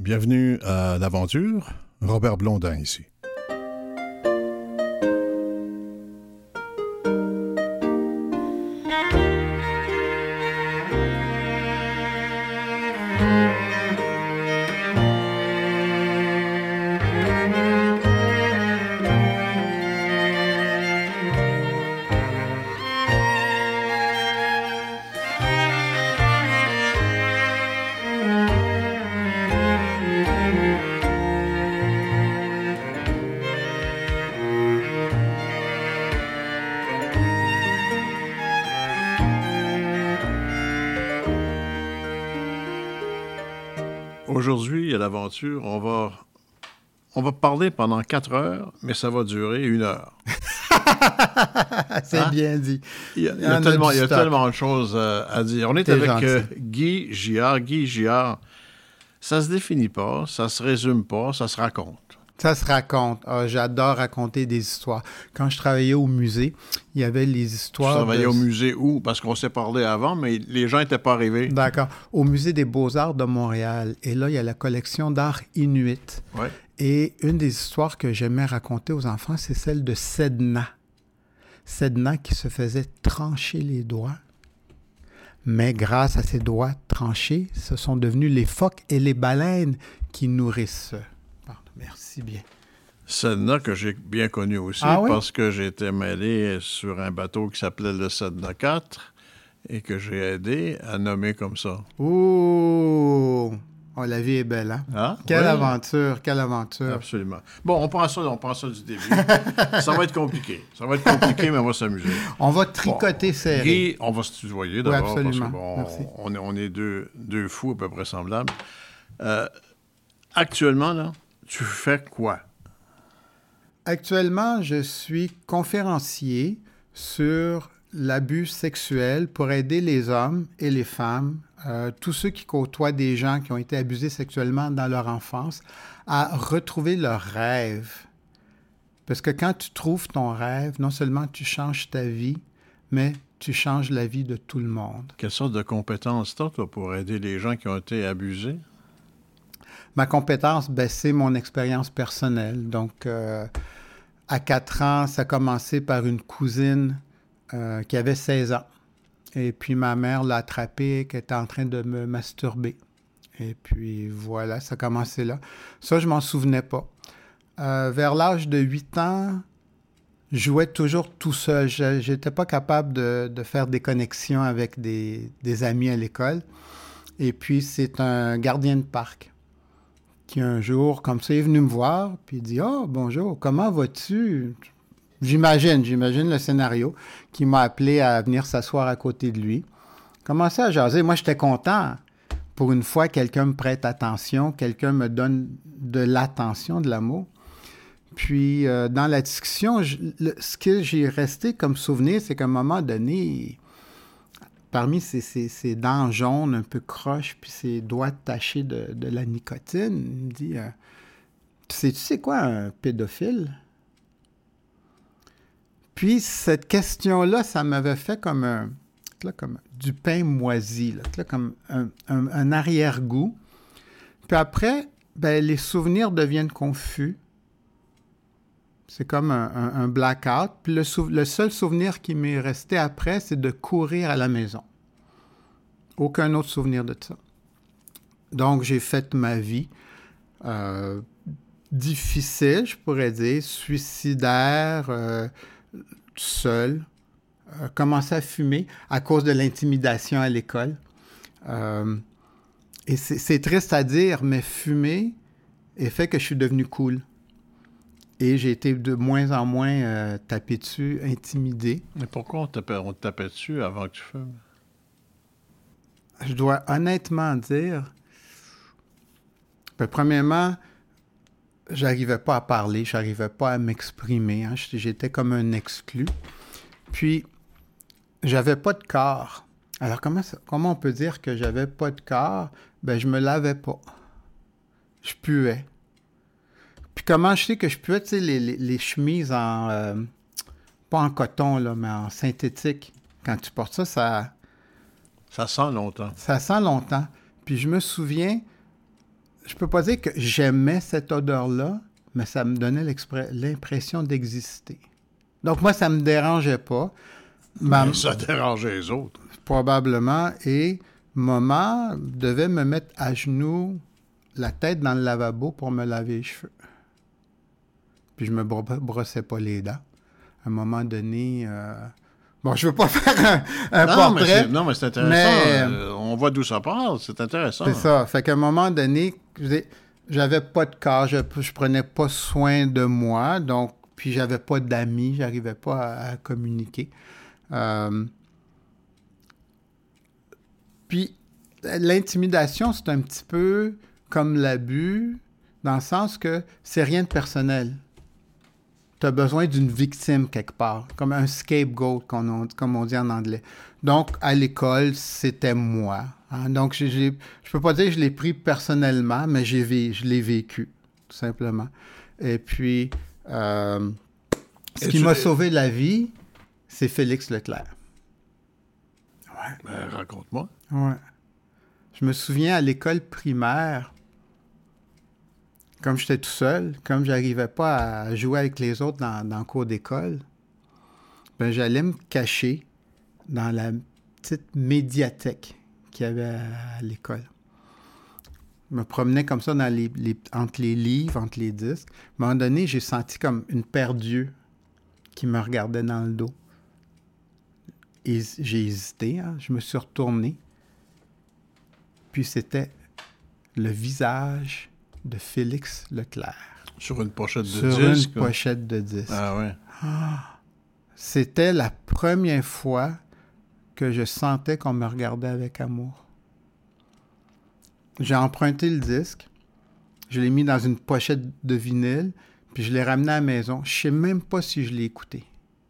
Bienvenue à l'aventure. Robert Blondin ici. Aujourd'hui, à l'aventure, on va parler pendant 4 heures, mais ça va durer 1 heure. C'est bien dit. Il y a tellement de choses à dire. On est avec Guy Giard. Guy Giard, ça se définit pas, ça se résume pas, ça se raconte. Ça se raconte. Ah, j'adore raconter des histoires. Quand je travaillais au musée, il y avait les histoires... Tu travaillais au musée où? Parce qu'on s'est parlé avant, mais les gens n'étaient pas arrivés. D'accord. Au Musée des Beaux-Arts de Montréal. Et là, il y a la collection d'art inuit. Ouais. Et une des histoires que j'aimais raconter aux enfants, c'est celle de Sedna. Sedna qui se faisait trancher les doigts. Mais grâce à ses doigts tranchés, ce sont devenus les phoques et les baleines qui nourrissent. Merci bien. Sedna, que j'ai bien connu aussi, parce que j'étais mêlé sur un bateau qui s'appelait le Sedna 4 et que j'ai aidé à nommer comme ça. Oh, la vie est belle, hein? Ah, quelle aventure, quelle aventure. Absolument. Bon, on prend ça du début. Ça va être compliqué. Mais on va s'amuser. On va tricoter serré. Guy, on va se tutoyer d'abord, oui, parce que on est deux fous à peu près semblables. Actuellement, là, tu fais quoi? Actuellement, je suis conférencier sur l'abus sexuel pour aider les hommes et les femmes, tous ceux qui côtoient des gens qui ont été abusés sexuellement dans leur enfance, à retrouver leur rêve. Parce que quand tu trouves ton rêve, non seulement tu changes ta vie, mais tu changes la vie de tout le monde. Quelle sorte de compétences tu as, toi, pour aider les gens qui ont été abusés? Ma compétence, c'est mon expérience personnelle. Donc, à 4 ans, ça a commencé par une cousine qui avait 16 ans. Et puis, ma mère l'a attrapée, qui était en train de me masturber. Et puis, voilà, ça a commencé là. Ça, je m'en souvenais pas. Vers l'âge de 8 ans, je jouais toujours tout seul. Je n'étais pas capable de faire des connexions avec des amis à l'école. Et puis, c'est un gardien de parc qui un jour, comme ça, est venu me voir, puis il dit « Oh, bonjour, comment vas-tu? » J'imagine le scénario, qui m'a appelé à venir s'asseoir à côté de lui. Commençait à jaser. Moi, j'étais content. Pour une fois, quelqu'un me prête attention, quelqu'un me donne de l'attention, de l'amour. Puis, dans la discussion, ce que j'ai resté comme souvenir, c'est qu'à un moment donné, parmi ses dents jaunes un peu croches, puis ses doigts tachés de la nicotine, il me dit tu sais quoi un pédophile? Puis cette question-là, ça m'avait fait comme du pain moisi, comme un arrière-goût. Puis après, les souvenirs deviennent confus. C'est comme un blackout. Puis le seul souvenir qui m'est resté après, c'est de courir à la maison. Aucun autre souvenir de ça. Donc, j'ai fait ma vie difficile, je pourrais dire, suicidaire, seul. Commencé à fumer à cause de l'intimidation à l'école. Et c'est triste à dire, mais fumer a fait que je suis devenu cool. Et j'ai été de moins en moins tapé dessus, intimidé. Mais pourquoi on te tapait dessus avant que tu fumes? Je dois honnêtement dire, premièrement, j'arrivais pas à parler, j'arrivais pas à m'exprimer. Hein, j'étais comme un exclu. Puis, j'avais pas de corps. Alors, comment on peut dire que j'avais pas de corps? Je me lavais pas. Je puais. Puis comment je sais que je puais, tu sais, les chemises en... pas en coton, là, mais en synthétique. Quand tu portes ça, ça sent longtemps. Ça sent longtemps. Puis je me souviens, je peux pas dire que j'aimais cette odeur-là, mais ça me donnait l'impression d'exister. Donc, moi, ça me dérangeait pas. Mais ça dérangeait les autres. Probablement. Et maman devait me mettre à genoux, la tête dans le lavabo pour me laver les cheveux. Puis je me brossais pas les dents. À un moment donné... Bon, je veux pas faire un portrait. Mais c'est intéressant. On voit d'où ça part. C'est intéressant. C'est ça. Fait qu'à un moment donné, j'avais pas de corps. Je prenais pas soin de moi. Donc, puis j'avais pas d'amis. J'arrivais pas à communiquer. Puis l'intimidation, c'est un petit peu comme l'abus, dans le sens que c'est rien de personnel. Tu as besoin d'une victime quelque part, comme un scapegoat, comme on dit en anglais. Donc, à l'école, c'était moi. Hein? Donc, je peux pas dire que je l'ai pris personnellement, mais je l'ai vécu, tout simplement. Et puis, ce qui m'a sauvé la vie, c'est Félix Leclerc. Ouais. Ben, raconte-moi. Ouais. Je me souviens à l'école primaire, comme j'étais tout seul, comme j'arrivais pas à jouer avec les autres dans le cours d'école, ben j'allais me cacher dans la petite médiathèque qu'il y avait à l'école. Je me promenais comme ça entre les livres, entre les disques. À un moment donné, j'ai senti comme une paire d'yeux qui me regardait dans le dos. Et j'ai hésité, hein? Je me suis retourné. Puis c'était le visage de Félix Leclerc. Sur une pochette de disque? Sur une pochette de disque. Ah ouais. C'était la première fois que je sentais qu'on me regardait avec amour. J'ai emprunté le disque, je l'ai mis dans une pochette de vinyle, puis je l'ai ramené à la maison. Je sais même pas si je l'ai écouté.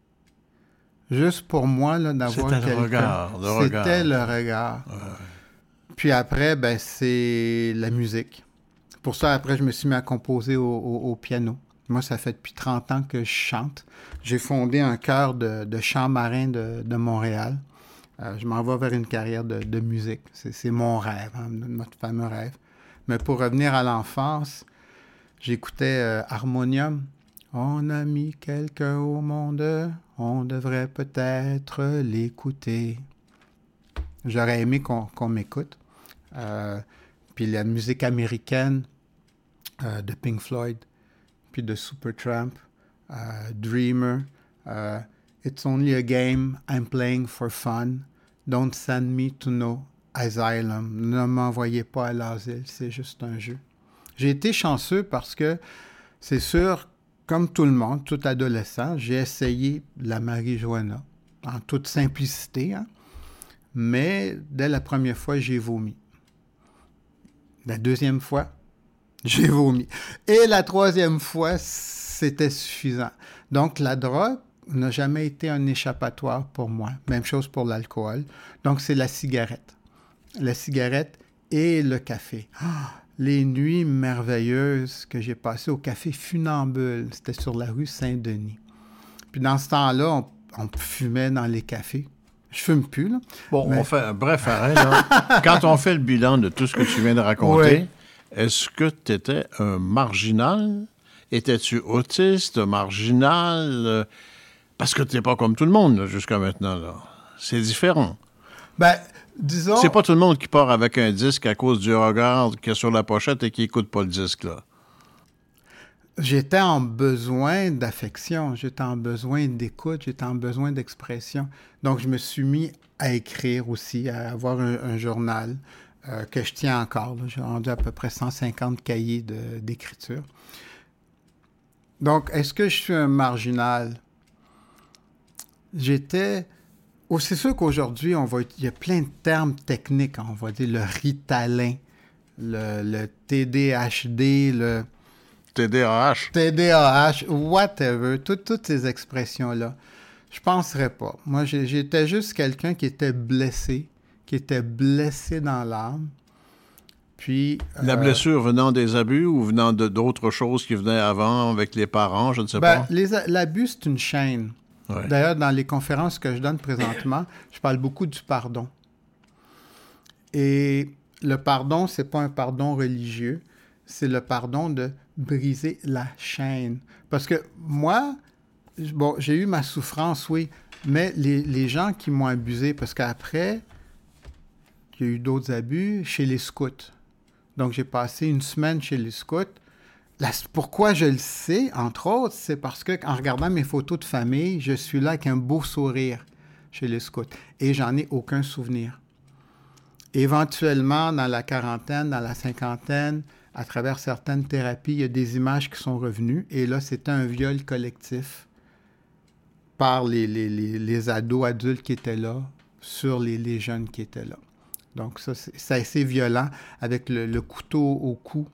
Juste pour moi, là, d'avoir quelqu'un. C'était le regard. C'était le regard. Ouais. Puis après, ben, c'est la musique. Pour ça, après, je me suis mis à composer au piano. Moi, ça fait depuis 30 ans que je chante. J'ai fondé un chœur de chant marin de Montréal. Je m'en vais vers une carrière de musique. C'est mon rêve, hein, notre fameux rêve. Mais pour revenir à l'enfance, j'écoutais Harmonium. On a mis quelqu'un au monde, on devrait peut-être l'écouter. J'aurais aimé qu'on m'écoute. Puis la musique américaine de Pink Floyd, puis de Supertramp, Dreamer, It's Only a Game, I'm Playing for Fun, Don't Send Me to No Asylum, ne m'envoyez pas à l'asile, c'est juste un jeu. J'ai été chanceux parce que, c'est sûr, comme tout le monde, tout adolescent, j'ai essayé la marijuana, en toute simplicité, hein, mais dès la première fois, j'ai vomi. La deuxième fois, j'ai vomi. Et la troisième fois, c'était suffisant. Donc, la drogue n'a jamais été un échappatoire pour moi. Même chose pour l'alcool. Donc, c'est la cigarette. La cigarette et le café. Les nuits merveilleuses que j'ai passées au café Funambule. C'était sur la rue Saint-Denis. Puis dans ce temps-là, on fumait dans les cafés. Je fume plus, là. Bon, mais... on fait un bref arrêt, là. Quand on fait le bilan de tout ce que tu viens de raconter, oui. Est-ce que tu étais un marginal? Étais-tu autiste, marginal? Parce que tu n'es pas comme tout le monde, là, jusqu'à maintenant, là. C'est différent. Ben, disons... C'est pas tout le monde qui part avec un disque à cause du regard qu'il y a sur la pochette et qui n'écoute pas le disque, là. J'étais en besoin d'affection, j'étais en besoin d'écoute, j'étais en besoin d'expression. Donc, je me suis mis à écrire aussi, à avoir un journal que je tiens encore. Là. J'ai rendu à peu près 150 cahiers d'écriture. Donc, est-ce que je suis un marginal? J'étais... Oh, c'est sûr qu'aujourd'hui, il y a plein de termes techniques. On va dire le Ritalin, le TDHD, le... TDAH, whatever, toutes ces expressions-là. Je penserais pas. Moi, j'étais juste quelqu'un qui était blessé dans l'âme. Puis... La blessure venant des abus ou venant d'autres choses qui venaient avant avec les parents, je ne sais pas? L'abus, c'est une chaîne. Ouais. D'ailleurs, dans les conférences que je donne présentement, je parle beaucoup du pardon. Et le pardon, c'est pas un pardon religieux. c'est le pardon de briser la chaîne. Parce que moi, bon, j'ai eu ma souffrance, oui, mais les gens qui m'ont abusé, parce qu'après, il y a eu d'autres abus chez les scouts. Donc, j'ai passé une semaine chez les scouts. Pourquoi je le sais, entre autres, c'est parce qu'en regardant mes photos de famille, je suis là avec un beau sourire chez les scouts. Et j'en ai aucun souvenir. Éventuellement, dans la quarantaine, dans la cinquantaine, à travers certaines thérapies, il y a des images qui sont revenues. Et là, c'était un viol collectif par les ados adultes qui étaient là sur les jeunes qui étaient là. Donc, ça, c'est assez violent, avec le couteau au cou,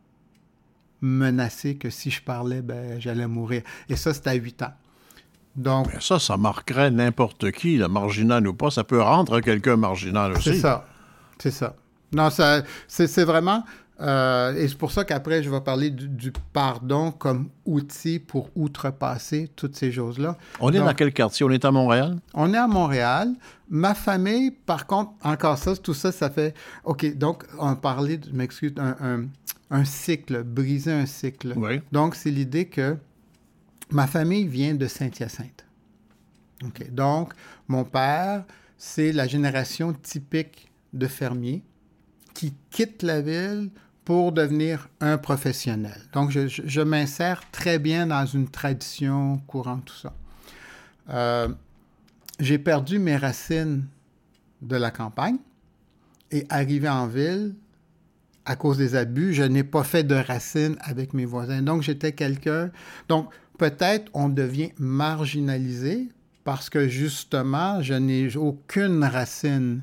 menacé que si je parlais, ben, j'allais mourir. Et ça, c'était à 8 ans. Donc, mais ça marquerait n'importe qui, le marginal ou pas. Ça peut rendre quelqu'un marginal aussi. C'est ça. Non, c'est vraiment... et c'est pour ça qu'après, je vais parler du pardon comme outil pour outrepasser toutes ces choses-là. On est dans quel quartier? On est à Montréal? On est à Montréal. Ma famille, par contre, encore ça, tout ça, ça fait... OK, donc, on parlait, je m'excuse, un cycle, briser un cycle. Oui. Donc, c'est l'idée que ma famille vient de Saint-Hyacinthe. OK, donc, mon père, c'est la génération typique de fermier qui quitte la ville pour devenir un professionnel. Donc, je m'insère très bien dans une tradition courante, tout ça. J'ai perdu mes racines de la campagne et arrivé en ville, à cause des abus, je n'ai pas fait de racines avec mes voisins. Donc, j'étais quelqu'un... Donc, peut-être on devient marginalisé parce que, justement, je n'ai aucune racine.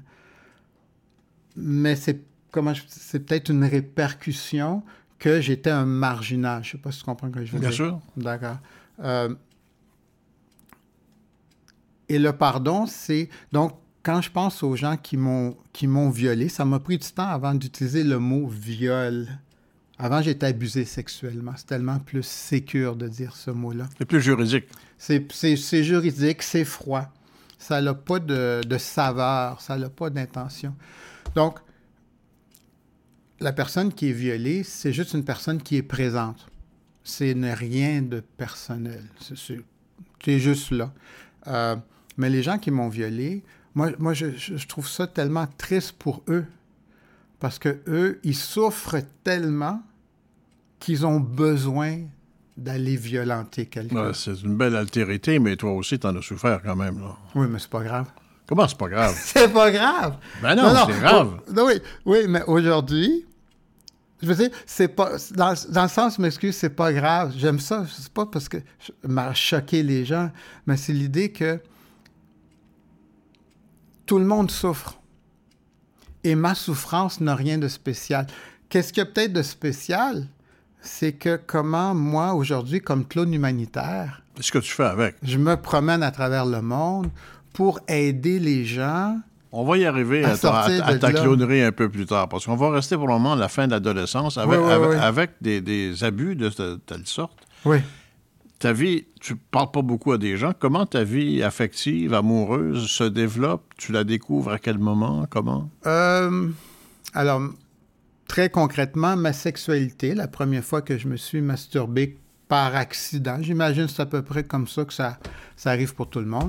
Mais c'est peut-être une répercussion que j'étais un marginal. Je ne sais pas si tu comprends ce que je veux dire. Bien sûr. D'accord. Et le pardon, c'est... Donc, quand je pense aux gens qui m'ont violé, ça m'a pris du temps avant d'utiliser le mot « viol ». Avant, j'étais abusé sexuellement. C'est tellement plus sécure de dire ce mot-là. C'est plus juridique. C'est juridique, c'est froid. Ça n'a pas de saveur, ça n'a pas d'intention. Donc, la personne qui est violée, c'est juste une personne qui est présente. C'est rien de personnel. C'est juste là. Mais les gens qui m'ont violé, moi je trouve ça tellement triste pour eux. Parce que eux, ils souffrent tellement qu'ils ont besoin d'aller violenter quelqu'un. Ouais, c'est une belle altérité, mais toi aussi, t'en as souffert quand même, là. Oui, mais c'est pas grave. Comment c'est pas grave? C'est pas grave! Ben non, c'est grave! Oui, mais aujourd'hui, je veux dire, c'est pas... Dans le sens, m'excuse, c'est pas grave. J'aime ça. C'est pas parce que m'a choqué les gens, mais c'est l'idée que tout le monde souffre. Et ma souffrance n'a rien de spécial. Qu'est-ce qu'il y a peut-être de spécial? C'est que comment, moi, aujourd'hui, comme clown humanitaire... Qu'est-ce que tu fais avec? Je me promène à travers le monde pour aider les gens... On va y arriver à ta clownerie un peu plus tard, parce qu'on va rester pour le moment à la fin de l'adolescence avec des abus de telle sorte. Oui. Ta vie, tu ne parles pas beaucoup à des gens. Comment ta vie affective, amoureuse se développe? Tu la découvres à quel moment? Comment? Alors, très concrètement, ma sexualité, la première fois que je me suis masturbé par accident, j'imagine que c'est à peu près comme ça que ça arrive pour tout le monde.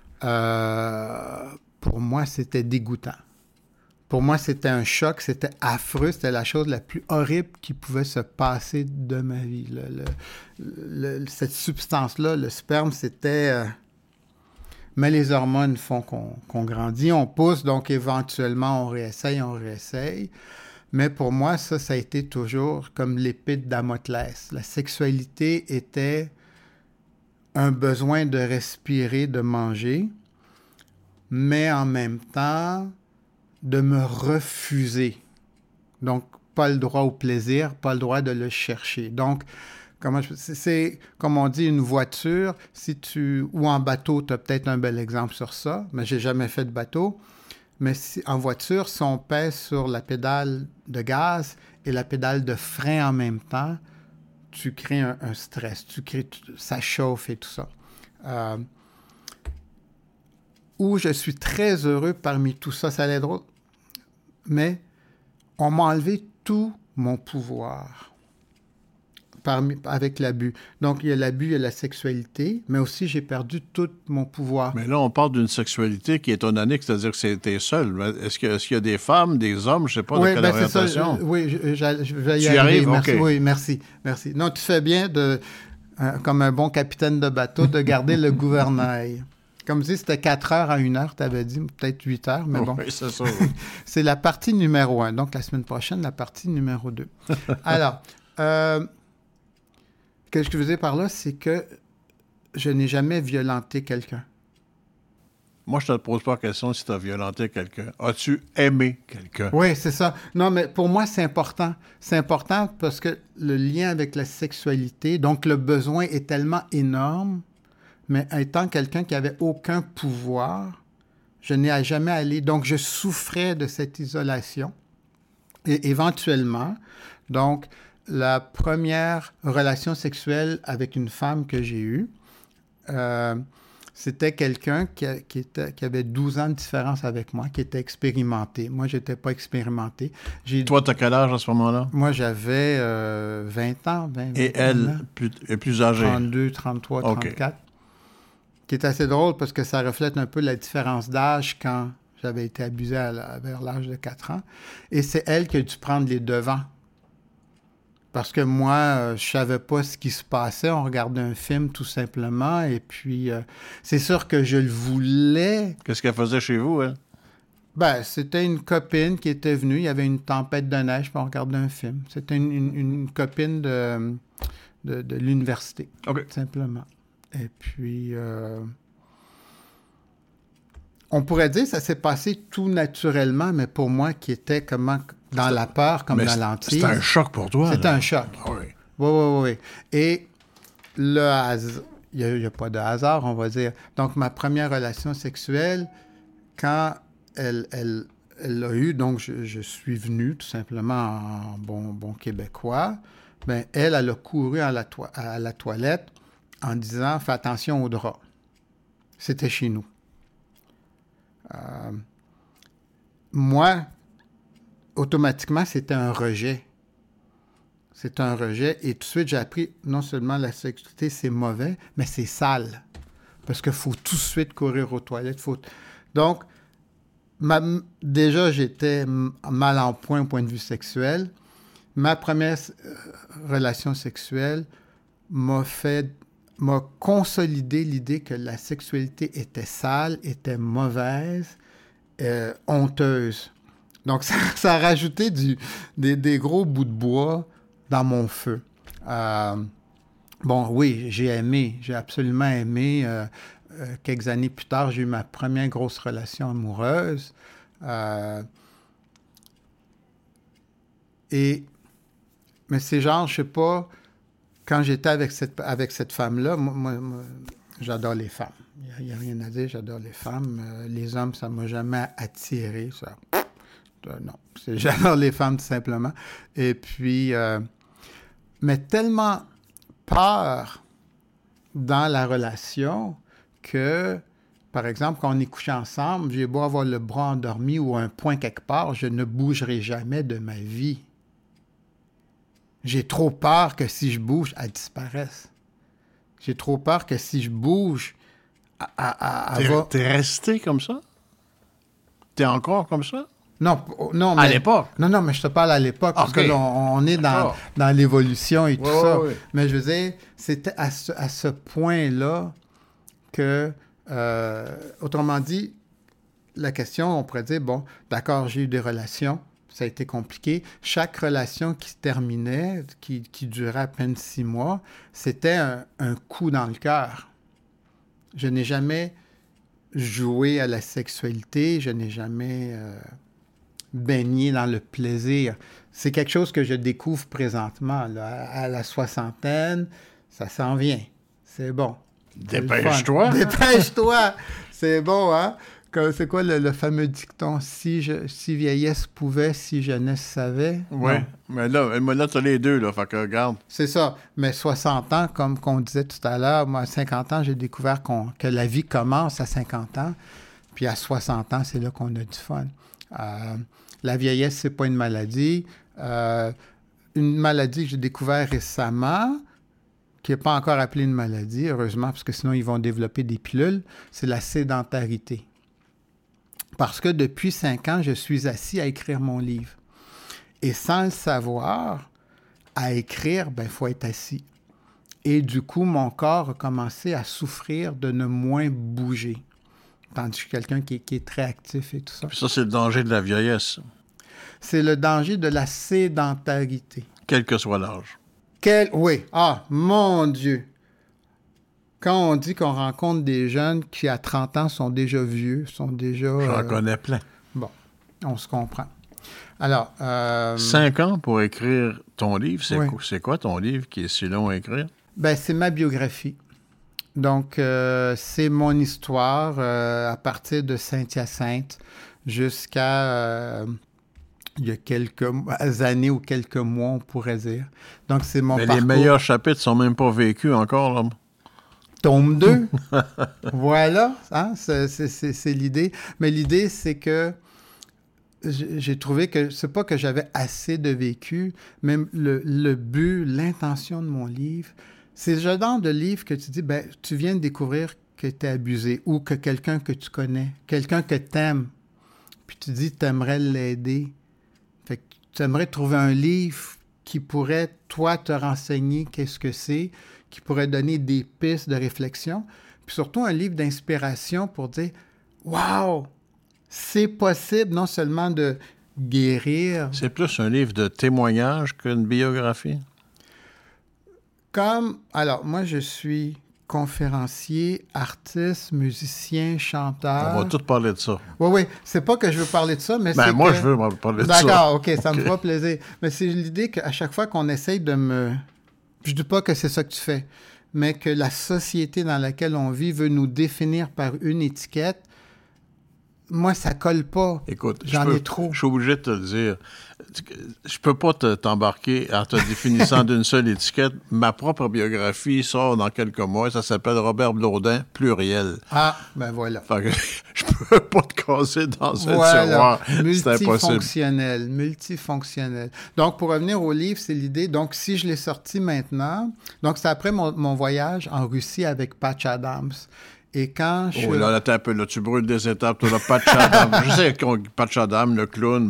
Pour moi, c'était dégoûtant. Pour moi, c'était un choc, c'était affreux, c'était la chose la plus horrible qui pouvait se passer de ma vie. Cette substance-là, le sperme, c'était... Mais les hormones font qu'on grandit, on pousse, donc éventuellement, on réessaye. Mais pour moi, ça a été toujours comme l'épée de Damoclès. La sexualité était un besoin de respirer, de manger, mais en même temps... de me refuser. Donc, pas le droit au plaisir, pas le droit de le chercher. Donc, c'est comme on dit, une voiture, ou en bateau, tu as peut-être un bel exemple sur ça, mais j'ai jamais fait de bateau. Mais en voiture, si on pèse sur la pédale de gaz et la pédale de frein en même temps, tu crées un stress, ça chauffe et tout ça. Où je suis très heureux parmi tout ça, ça allait drôle. Mais on m'a enlevé tout mon pouvoir avec l'abus. Donc, il y a l'abus, il y a la sexualité, mais aussi j'ai perdu tout mon pouvoir. Mais là, on parle d'une sexualité qui est onanique, c'est-à-dire que c'était seul. Est-ce qu'il y a des femmes, des hommes, je ne sais pas, de quelle orientation? Oui, je vais y arriver. Tu y arrives, merci, OK. Oui, merci. Non, tu fais bien, comme un bon capitaine de bateau, de garder le gouvernail. Comme si c'était 4 heures à 1 heure, tu avais dit, peut-être 8 heures, mais bon. Oui, c'est ça. Oui. C'est la partie numéro 1. Donc, la semaine prochaine, la partie numéro 2. Alors, ce que je veux dire par là, c'est que je n'ai jamais violenté quelqu'un. Moi, je ne te pose pas la question si tu as violenté quelqu'un. As-tu aimé quelqu'un? Oui, c'est ça. Non, mais pour moi, c'est important. C'est important parce que le lien avec la sexualité, donc le besoin est tellement énorme, mais étant quelqu'un qui n'avait aucun pouvoir, je n'ai jamais allé. Donc, je souffrais de cette isolation. Et éventuellement, donc, la première relation sexuelle avec une femme que j'ai eue, c'était quelqu'un qui avait 12 ans de différence avec moi, qui était expérimenté. Moi, je n'étais pas expérimenté. Toi, tu as quel âge à ce moment-là? Moi, j'avais 20 ans. 20 Et elle est plus âgée? 32, 33, 34. Qui est assez drôle parce que ça reflète un peu la différence d'âge quand j'avais été abusé vers l'âge de 4 ans. Et c'est elle qui a dû prendre les devants. Parce que moi, je savais pas ce qui se passait. On regardait un film tout simplement. Et puis, c'est sûr que je le voulais. Qu'est-ce qu'elle faisait chez vous, elle? Ben, c'était une copine qui était venue. Il y avait une tempête de neige, puis on regardait un film. C'était une copine de l'université, OK. simplement. Et puis, on pourrait dire que ça s'est passé tout naturellement, mais pour moi, qui était dans la peur, comme dans l'antise. C'était un choc pour toi. C'était un choc. Ah oui. Oui. Et il n'y a pas de hasard, on va dire. Donc, ma première relation sexuelle, quand elle l'a eu, donc je suis venu tout simplement en bon québécois, bien, elle a couru à la toilette en disant « Fais attention aux draps ». C'était chez nous. Moi, automatiquement, c'était un rejet. C'est un rejet. Et tout de suite, j'ai appris, non seulement la sexualité, c'est mauvais, mais c'est sale. Parce qu'il faut tout de suite courir aux toilettes. Donc, déjà, j'étais mal en point au point de vue sexuel. Ma première relation sexuelle m'a consolidé l'idée que la sexualité était sale, était mauvaise, honteuse. Donc, ça a rajouté des gros bouts de bois dans mon feu. Bon, oui, j'ai absolument aimé. Quelques années plus tard, j'ai eu ma première grosse relation amoureuse. Mais c'est genre, je sais pas, quand j'étais avec cette femme-là, moi j'adore les femmes. Il n'y a rien à dire, j'adore les femmes. Les hommes, ça ne m'a jamais attiré, ça. Non, j'adore les femmes, tout simplement. Et puis, mais tellement peur dans la relation que, par exemple, quand on est couché ensemble, j'ai beau avoir le bras endormi ou un point quelque part, je ne bougerai jamais de ma vie. J'ai trop peur que si je bouge, elle disparaisse. J'ai trop peur que si je bouge, T'es resté comme ça? T'es encore comme ça? Non, mais... À l'époque? Non, mais je te parle à l'époque, parce que là, on est dans l'évolution et tout ça. Oui. Mais je veux dire, c'était à ce point-là que, autrement dit, la question, on pourrait dire, bon, d'accord, j'ai eu des relations, ça a été compliqué. Chaque relation qui se terminait, qui durait à peine 6 mois, c'était un coup dans le cœur. Je n'ai jamais joué à la sexualité, je n'ai jamais baigné dans le plaisir. C'est quelque chose que je découvre présentement. Là. À la soixantaine, ça s'en vient. C'est bon. Dépêche-toi. Dépêche-toi. C'est bon, hein? C'est quoi le fameux dicton? Si vieillesse pouvait, si jeunesse savait. Oui, mais là tu as les deux, là, fait que regarde. C'est ça. Mais 60 ans, comme qu'on disait tout à l'heure, moi, à 50 ans, j'ai découvert que la vie commence à 50 ans. Puis à 60 ans, c'est là qu'on a du fun. La vieillesse, c'est pas une maladie. une maladie que j'ai découverte récemment, qui n'est pas encore appelée une maladie, heureusement, parce que sinon ils vont développer des pilules, c'est la sédentarité. Parce que depuis 5 ans, je suis assis à écrire mon livre. Et sans le savoir, à écrire, il faut être assis. Et du coup, mon corps a commencé à souffrir de ne moins bouger. Tandis que je suis quelqu'un qui est très actif et tout ça. Puis ça, c'est le danger de la vieillesse. C'est le danger de la sédentarité. Quel que soit l'âge. Oui. Ah, mon Dieu. Quand on dit qu'on rencontre des jeunes qui, à 30 ans, sont déjà vieux, sont déjà... J'en connais plein. Bon, on se comprend. Alors... 5 ans pour écrire ton livre, Oui. C'est quoi ton livre qui est si long à écrire? C'est ma biographie. Donc, c'est mon histoire à partir de Saint-Hyacinthe jusqu'à il y a quelques années ou quelques mois, on pourrait dire. Donc, c'est mon parcours. Les meilleurs chapitres sont même pas vécus encore, là. Tome 2. Voilà, hein? C'est l'idée. Mais l'idée, c'est que j'ai trouvé que c'est pas que j'avais assez de vécu, mais le but, l'intention de mon livre, c'est ce genre de livre que tu dis, tu viens de découvrir que tu es abusé ou que quelqu'un que tu connais, quelqu'un que tu aimes, puis tu dis tu aimerais l'aider. Fait que tu aimerais trouver un livre qui pourrait, toi, te renseigner qu'est-ce que c'est, qui pourrait donner des pistes de réflexion, puis surtout un livre d'inspiration pour dire « Wow! C'est possible non seulement de guérir... » C'est plus un livre de témoignage qu'une biographie? Alors, moi, je suis conférencier, artiste, musicien, chanteur. On va tout parler de ça. Oui. C'est pas que je veux parler de ça, mais c'est moi, que... je veux parler de ça. D'accord, OK, ça me fera plaisir. Mais c'est l'idée qu'à chaque fois qu'on essaye de me... Je dis pas que c'est ça que tu fais, mais que la société dans laquelle on vit veut nous définir par une étiquette, moi, ça colle pas. Écoute, j'en ai trop. Je suis obligé de te le dire. Je peux pas t'embarquer en te définissant d'une seule étiquette. Ma propre biographie sort dans quelques mois. Ça s'appelle Robert Blondin, pluriel. Ah, voilà. Fait que je peux pas te casser dans un tiroir. C'est impossible. Multifonctionnel. Donc, pour revenir au livre, c'est l'idée. Donc, si je l'ai sorti maintenant, donc c'est après mon voyage en Russie avec Patch Adams. Et quand je... Oh là, attends un peu, là, tu brûles des étapes, tu as Patch Adams. Je sais qu'on Patch Adams, le clown,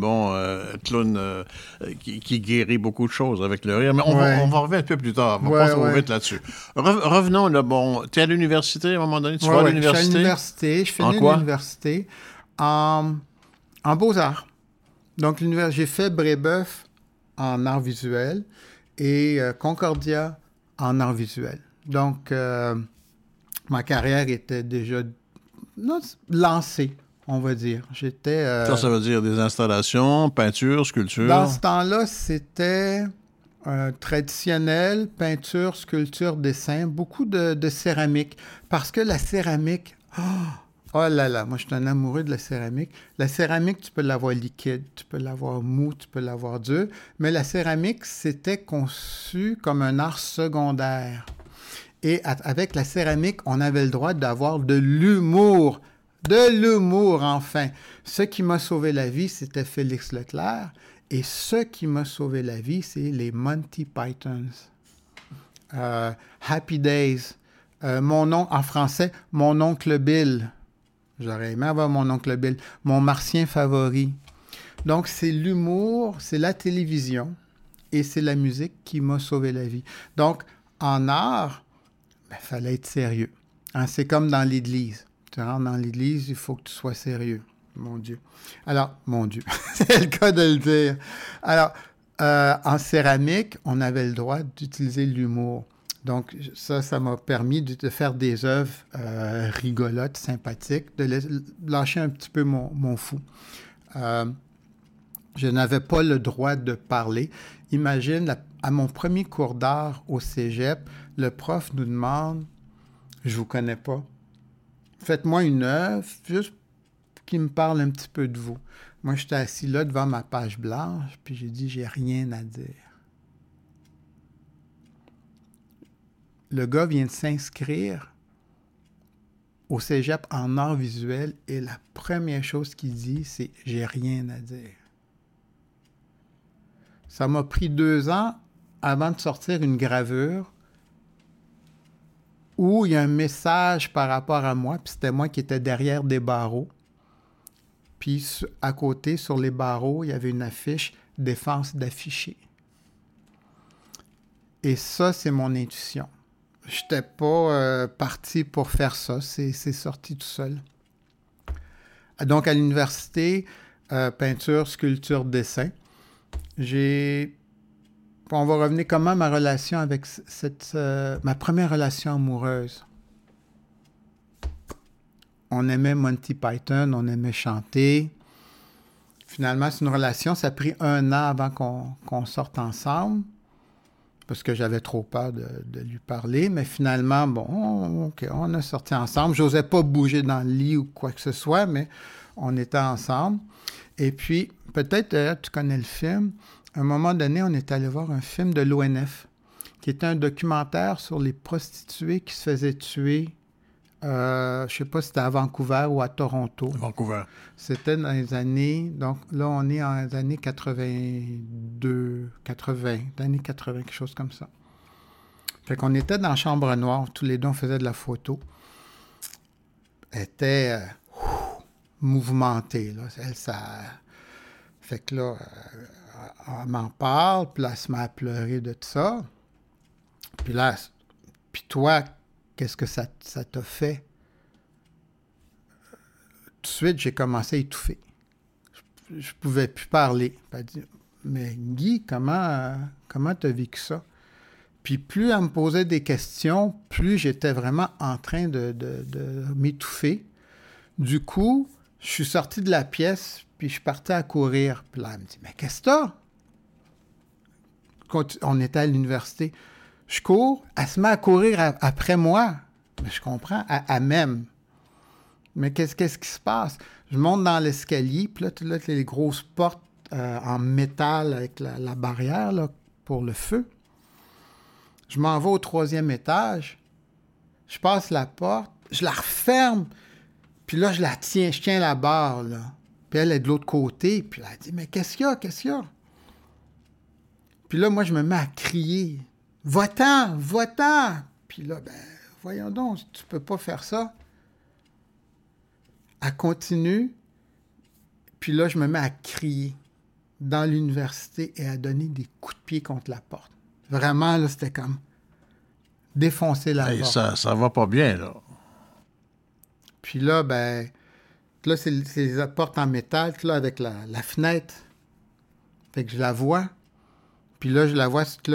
qui guérit beaucoup de choses avec le rire, mais on va revenir un peu plus tard, on va pas trop vite là-dessus. Revenons, là, tu es à l'université à un moment donné, tu vas à l'université? Je suis à l'université, je finis l'université en beaux-arts. Donc, j'ai fait Brébeuf en art visuel et Concordia en art visuel. Donc... ma carrière était déjà lancée, on va dire. Ça veut dire des installations, peinture, sculpture? Dans ce temps-là, c'était traditionnel, peinture, sculpture, dessin, beaucoup de céramique. Parce que la céramique... Oh là là, moi je suis un amoureux de la céramique. La céramique, tu peux l'avoir liquide, tu peux l'avoir mou, tu peux l'avoir dur. Mais la céramique, c'était conçu comme un art secondaire. Et avec la céramique, on avait le droit d'avoir de l'humour. De l'humour, enfin. Ce qui m'a sauvé la vie, c'était Félix Leclerc. Et ce qui m'a sauvé la vie, c'est les Monty Pythons. Happy Days. En français, Mon oncle Bill. J'aurais aimé avoir Mon oncle Bill. Mon martien favori. Donc, c'est l'humour, c'est la télévision et c'est la musique qui m'a sauvé la vie. Donc, en art... il fallait être sérieux. Hein, c'est comme dans l'Église. Tu rentres dans l'Église, il faut que tu sois sérieux. Mon Dieu. Alors, mon Dieu, c'est le cas de le dire. Alors, en céramique, on avait le droit d'utiliser l'humour. Donc, ça m'a permis de faire des œuvres rigolotes, sympathiques, de lâcher un petit peu mon fou. Je n'avais pas le droit de parler. Imagine, à mon premier cours d'art au cégep, le prof nous demande « Je vous connais pas. Faites-moi une œuvre juste qui me parle un petit peu de vous. » Moi, j'étais assis là devant ma page blanche, puis j'ai dit « J'ai rien à dire. » Le gars vient de s'inscrire au cégep en art visuel et la première chose qu'il dit, c'est « J'ai rien à dire. » Ça m'a pris 2 ans avant de sortir une gravure où il y a un message par rapport à moi, puis c'était moi qui étais derrière des barreaux. Puis à côté, sur les barreaux, il y avait une affiche « Défense d'afficher ». Et ça, c'est mon intuition. Je n'étais pas parti pour faire ça, c'est sorti tout seul. Donc, à l'université, peinture, sculpture, dessin, on va revenir comment ma relation avec ma première relation amoureuse. On aimait Monty Python, on aimait chanter. Finalement, c'est une relation, ça a pris 1 an avant qu'on sorte ensemble, parce que j'avais trop peur de lui parler. Mais finalement, bon, OK, on a sorti ensemble. Je n'osais pas bouger dans le lit ou quoi que ce soit, mais on était ensemble. Et puis, peut-être, tu connais le film. À un moment donné, on est allé voir un film de l'ONF, qui était un documentaire sur les prostituées qui se faisaient tuer. Je ne sais pas si c'était à Vancouver ou à Toronto. Vancouver. C'était dans les années... Donc là, on est dans les années 82, 80, l'année 80, quelque chose comme ça. Fait qu'on était dans la chambre noire. Tous les deux, on faisait de la photo. Elle était mouvementée, là. Elle, ça... Fait que là, elle m'en parle, puis là, elle se met à pleurer de tout ça. Puis là, puis toi, qu'est-ce que ça t'a fait? Tout de suite, j'ai commencé à étouffer. Je ne pouvais plus parler. Elle dit, mais Guy, comment tu as vécu ça? Puis plus elle me posait des questions, plus j'étais vraiment en train de m'étouffer. Du coup, je suis sorti de la pièce, puis je partais à courir. Puis là, elle me dit, mais qu'est-ce que t'as? Quand on était à l'université, je cours, elle se met à courir après moi. Mais je comprends, elle m'aime. Mais qu'est-ce qui se passe? Je monte dans l'escalier, puis là, les grosses portes en métal avec la barrière là, pour le feu. Je m'en vais au 3e étage. Je passe la porte, je la referme, puis là, je tiens la barre, là. Puis elle est de l'autre côté, puis elle dit, mais qu'est-ce qu'il y a? Puis là, moi, je me mets à crier. Va-t'en! Puis là, ben, voyons donc, tu peux pas faire ça. Elle continue, puis là, je me mets à crier dans l'université et à donner des coups de pied contre la porte. Vraiment, là, c'était comme défoncer la porte. Ça va pas bien, là. Puis là, ben, là, c'est les portes en métal, là, avec la fenêtre. Fait que je la vois. Puis là, je la vois, là,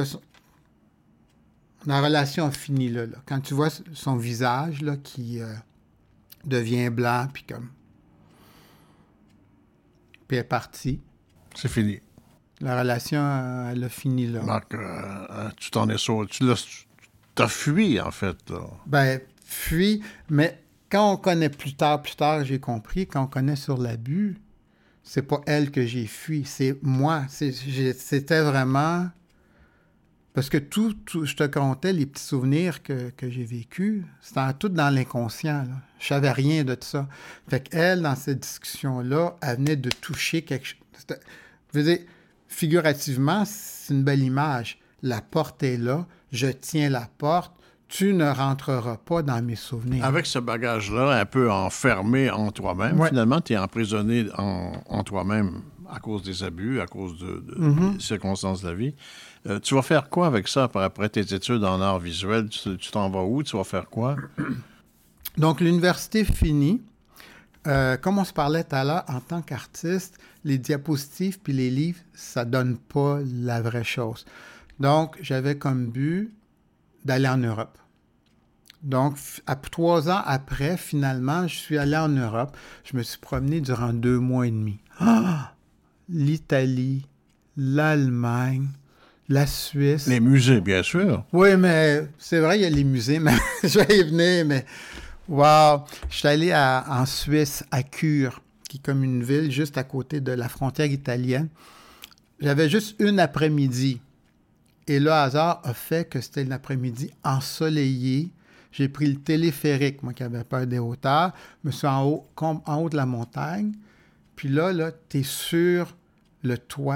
la relation a fini, là. Quand tu vois son visage, là, qui devient blanc, puis comme... Puis elle est partie. C'est fini. La relation, elle a fini, là. Marc, tu t'en es sauvé. Tu as fui, en fait, là. Ben, fui, mais quand on connaît plus tard, j'ai compris, quand on connaît sur l'abus, c'est pas elle que j'ai fui, c'est moi. C'était vraiment... Parce que tout, je te contais les petits souvenirs que j'ai vécus, c'était tout dans l'inconscient, là. Je savais rien de tout ça. Fait qu'elle, dans cette discussion-là, elle venait de toucher quelque chose. Je veux dire, figurativement, c'est une belle image. La porte est là, je tiens la porte, tu ne rentreras pas dans mes souvenirs. Avec ce bagage-là, un peu enfermé en toi-même, Ouais. Finalement, tu es emprisonné en toi-même à cause des abus, à cause des circonstances de la vie. Tu vas faire quoi avec ça après tes études en arts visuels? Tu t'en vas où? Tu vas faire quoi? Donc, l'université finie. Comme on se parlait tout à l'heure, en tant qu'artiste, les diapositives puis les livres, ça donne pas la vraie chose. Donc, j'avais comme but d'aller en Europe. Donc, 3 ans après, finalement, je suis allé en Europe. Je me suis promené durant 2 mois et demi. L'Italie, l'Allemagne, la Suisse. Les musées, bien sûr. Oui, mais c'est vrai, il y a les musées, mais je vais y venir, mais wow! Je suis allé en Suisse, à Cure, qui est comme une ville juste à côté de la frontière italienne. J'avais juste une après-midi. Et le hasard a fait que c'était l'après-midi ensoleillé. J'ai pris le téléphérique, moi qui avais peur des hauteurs. Je me suis en haut de la montagne. Puis là tu es sur le toit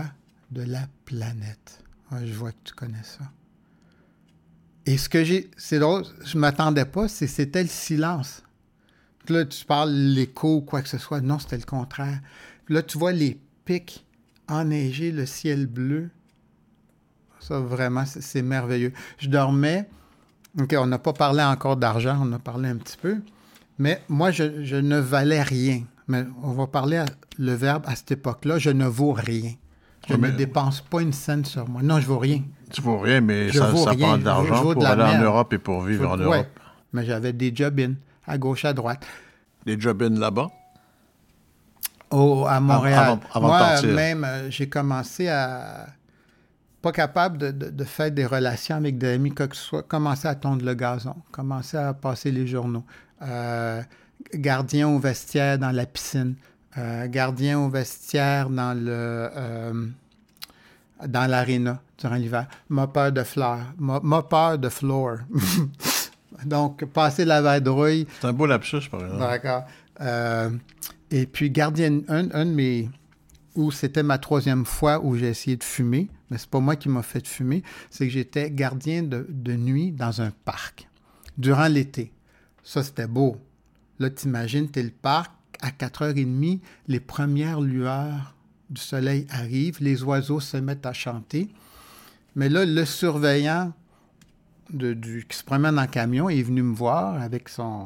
de la planète. Ouais, je vois que tu connais ça. Et c'est drôle, je ne m'attendais pas, c'était le silence. Puis là, tu parles l'écho ou quoi que ce soit. Non, c'était le contraire. Puis là, tu vois les pics enneigés, le ciel bleu. Ça, vraiment, c'est merveilleux. Je dormais. OK, on n'a pas parlé encore d'argent, on a parlé un petit peu. Mais moi, je ne valais rien. Mais on va parler le verbe à cette époque-là. Je ne vaux rien. Je ne dépense pas une scène sur moi. Non, je ne vaux rien. Tu vaux rien, mais ça prend de l'argent pour aller en Europe et pour vivre en Europe. Mais j'avais des job-ins à gauche, à droite. Des job-ins là-bas? Oh, à Montréal. Avant de partir. Même, j'ai commencé à... Pas capable de faire des relations avec des amis, quoi que ce soit. Commencer à tondre le gazon. Commencer à passer les journaux. Gardien au vestiaire dans la piscine. Gardien au vestiaire dans l'aréna durant l'hiver. Moppeur de fleurs. Moppeur de floor. Donc, passer la vadrouille. C'est un beau lapsus, par exemple. D'accord. Et puis, gardien, un de mes... où c'était ma 3e fois où j'ai essayé de fumer, mais c'est pas moi qui m'a fait fumer, c'est que j'étais gardien de nuit dans un parc durant l'été. Ça, c'était beau. Là, t'imagines, t'es le parc, à 4h30, les premières lueurs du soleil arrivent, les oiseaux se mettent à chanter. Mais là, le surveillant qui se promène en camion est venu me voir avec son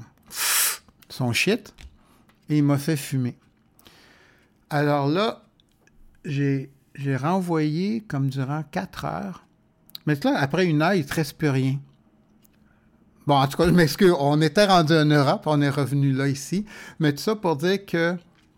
shit et il m'a fait fumer. Alors là, j'ai renvoyé comme durant 4 heures. Mais là, après 1 heure, il ne te reste plus rien. Bon, en tout cas, je m'excuse. On était rendu en Europe, on est revenu là, ici. Mais tout ça pour dire que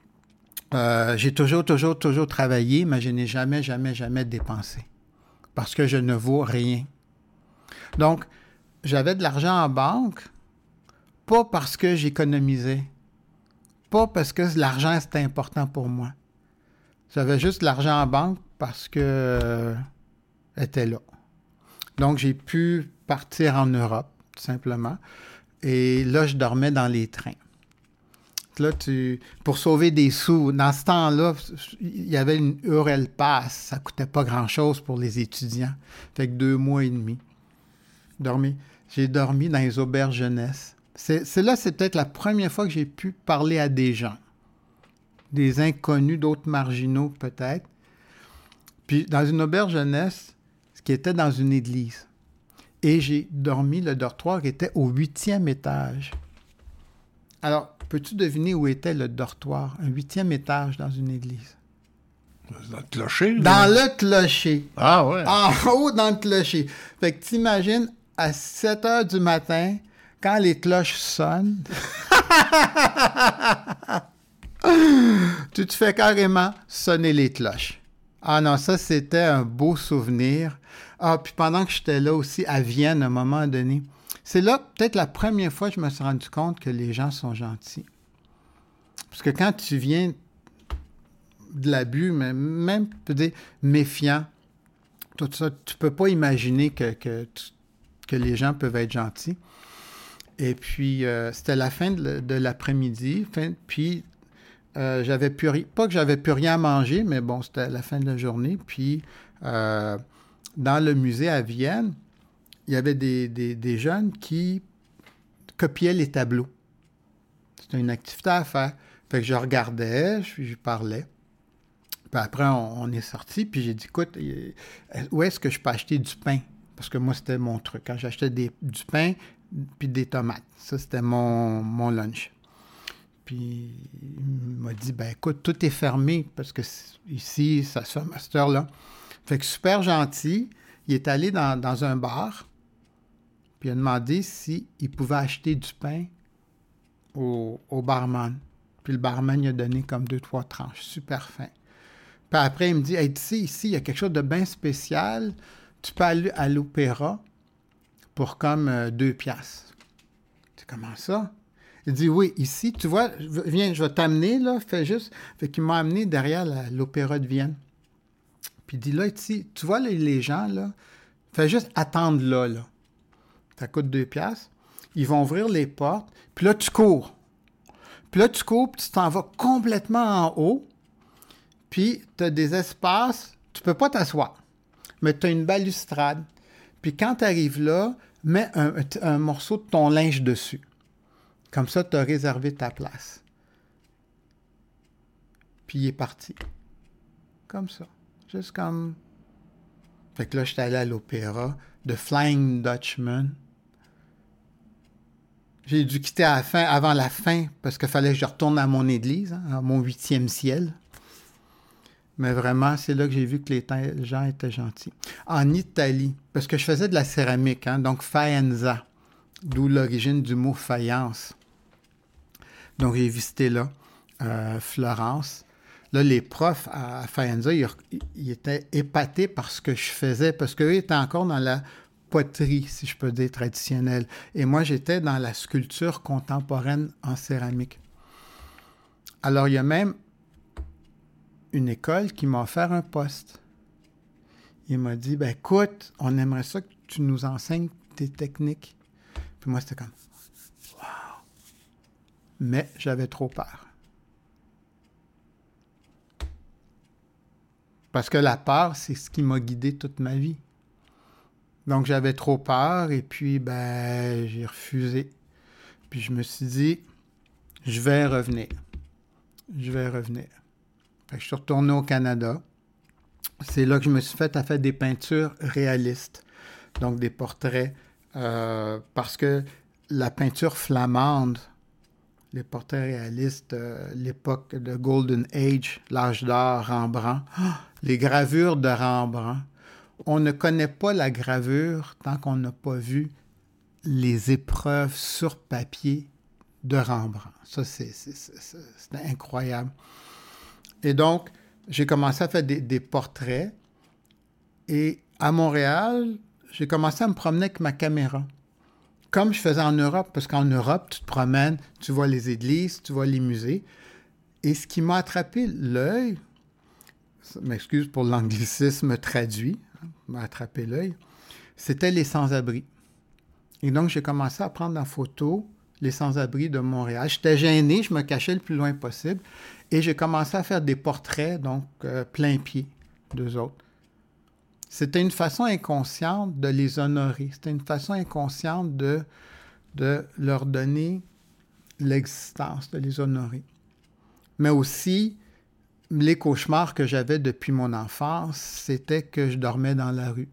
j'ai toujours travaillé, mais je n'ai jamais dépensé. Parce que je ne vaux rien. Donc, j'avais de l'argent en banque, pas parce que j'économisais. Pas parce que l'argent, c'était important pour moi. J'avais juste de l'argent en banque parce que était là. Donc, j'ai pu partir en Europe, tout simplement. Et là, je dormais dans les trains. Là, pour sauver des sous, dans ce temps-là, il y avait une Urel Pass. Ça ne coûtait pas grand-chose pour les étudiants. Fait que 2 mois et demi. J'ai dormi dans les auberges jeunesse. C'est peut-être la première fois que j'ai pu parler à des gens. Des inconnus, d'autres marginaux peut-être. Puis dans une auberge jeunesse, ce qui était dans une église. Et j'ai dormi, le dortoir était au 8e étage. Alors, peux-tu deviner où était le dortoir? Un 8e étage dans une église. Dans le clocher? Dans le clocher. Ah ouais. En haut dans le clocher. Fait que t'imagines, à 7 heures du matin, quand les cloches sonnent, tu te fais carrément sonner les cloches. Ah non, ça, c'était un beau souvenir. Ah, puis pendant que j'étais là aussi, à Vienne, à un moment donné, c'est là, peut-être la première fois que je me suis rendu compte que les gens sont gentils. Parce que quand tu viens de l'abus, mais même, je peux dire, méfiant, tout ça, tu peux pas imaginer que les gens peuvent être gentils. Et puis, c'était la fin de l'après-midi, puis j'avais plus rien, pas que j'avais plus rien à manger, mais bon, c'était la fin de la journée. Puis, dans le musée à Vienne, il y avait des jeunes qui copiaient les tableaux. C'était une activité à faire. Fait que je regardais, je parlais. Puis après, on est sorti, puis j'ai dit, écoute, où est-ce que je peux acheter du pain? Parce que moi, c'était mon truc. Quand j'achetais du pain, puis des tomates. Ça, c'était mon lunch. Puis il m'a dit, ben écoute, tout est fermé, parce que ici, ça se ferme à cette heure-là. Fait que super gentil, il est allé dans un bar, puis il a demandé s'il pouvait acheter du pain au barman. Puis le barman, il a donné comme 2-3 tranches. Super fin. Puis après, il me dit, hey, tu sais, ici, il y a quelque chose de bien spécial. Tu peux aller à l'opéra pour comme 2 piastres. C'est comment ça? Il dit, oui, ici, tu vois, viens, je vais t'amener, là, fais juste. Fait qu'il m'a amené derrière l'opéra de Vienne. Puis il dit, là, ici, tu vois les gens, là, fais juste attendre là. Ça coûte 2 piastres. Ils vont ouvrir les portes, puis là, tu cours. Puis tu t'en vas complètement en haut, puis tu as des espaces, tu peux pas t'asseoir, mais tu as une balustrade. Puis quand tu arrives là, mets un morceau de ton linge dessus. Comme ça, tu as réservé ta place. Puis il est parti. Comme ça. Juste comme... Fait que là, j'étais allé à l'opéra, The Flying Dutchman. J'ai dû quitter avant la fin, parce qu'il fallait que je retourne à mon église, à mon 8e ciel. Mais vraiment, c'est là que j'ai vu que les gens étaient gentils. En Italie, parce que je faisais de la céramique, donc faenza, d'où l'origine du mot faïence. Donc, j'ai visité là, Florence. Là, les profs à Faenza, ils étaient épatés par ce que je faisais, parce qu'eux étaient encore dans la poterie, si je peux dire, traditionnelle. Et moi, j'étais dans la sculpture contemporaine en céramique. Alors, il y a même une école qui m'a offert un poste. Il m'a dit, ben écoute, on aimerait ça que tu nous enseignes tes techniques. Puis moi, c'était comme, wow! Mais j'avais trop peur. Parce que la peur, c'est ce qui m'a guidé toute ma vie. Donc, j'avais trop peur et puis, ben, j'ai refusé. Puis je me suis dit, je vais revenir. Je vais revenir. Fait que je suis retourné au Canada. C'est là que je me suis fait à faire des peintures réalistes. Donc, des portraits. Parce que la peinture flamande, les portraits réalistes, l'époque de Golden Age, l'âge d'or, Rembrandt, les gravures de Rembrandt, on ne connaît pas la gravure tant qu'on n'a pas vu les épreuves sur papier de Rembrandt. Ça, c'est incroyable. Et donc, j'ai commencé à faire des portraits. Et à Montréal, j'ai commencé à me promener avec ma caméra. Comme je faisais en Europe, parce qu'en Europe, tu te promènes, tu vois les églises, tu vois les musées. Et ce qui m'a attrapé l'œil, m'excuse pour l'anglicisme traduit, m'a attrapé l'œil, c'était les sans-abri. Et donc, j'ai commencé à prendre en photo les sans-abri de Montréal. J'étais gêné, je me cachais le plus loin possible. Et j'ai commencé à faire des portraits, donc plein pied d'eux autres. C'était une façon inconsciente de les honorer. C'était une façon inconsciente de leur donner l'existence, de les honorer. Mais aussi, les cauchemars que j'avais depuis mon enfance, c'était que je dormais dans la rue.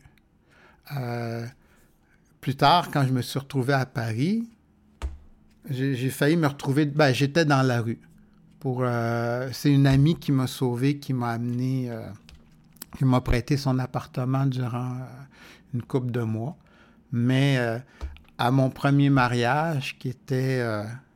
Plus tard, quand je me suis retrouvé à Paris, j'ai failli me retrouver... Ben, j'étais dans la rue. C'est une amie qui m'a sauvé, qui m'a amené... qui m'a prêté son appartement durant une couple de mois. Mais à mon premier mariage, qui était